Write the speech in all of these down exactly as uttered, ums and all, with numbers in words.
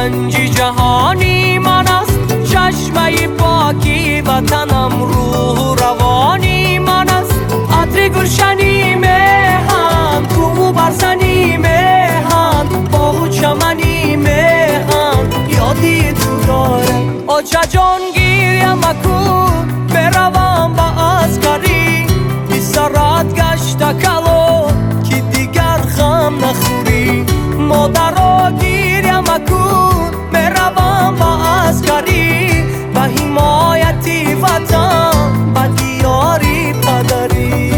گنجی جهانی من است، چشمه پاکی وطنم روح روانی من است. عطر گلشنی مهن کو برزنی مهن باغ چمنی مهن یادی تو داره. آچه جان گیریم اکن بروم با عسکری، بی سرات گشت کلو که دیگر غم نخوری. مادر گیریم اکن بروم با عسکری، به حمایتی وطن به دیاری پدری.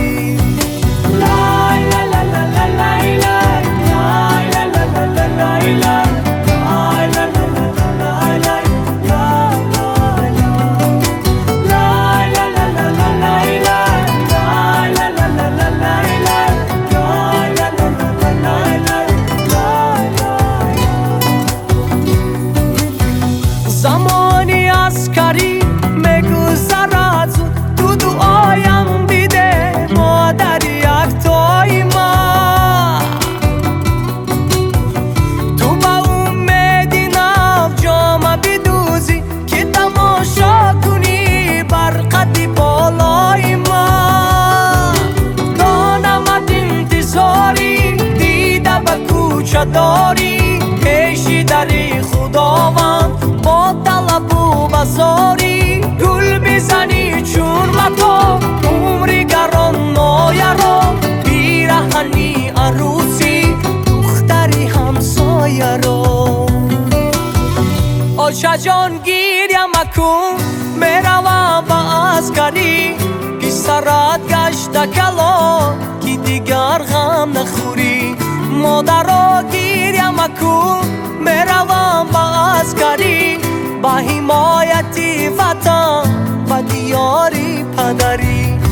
زمانی عسکری میگذرد تو دعایم بیده مادر یکتای ما. تو با امیدی نو جام بدوزی که تماشا کنی بر قد بالای ما. دانمت انتظاری دیده به کوچه داری، پیشی داری خداوند با طلب و بزاری. گل بزنی چون متا عمری گران نایرا، بیرهنی عروسی دختری همسایه را. آچه جان گیریم اکن میروم با عسکری، بی سرات گشت کلا که دیگر غم نخوری. مادر گیریم اکن میروم با عسکری، با حمایتی وطن و دیاری پدری.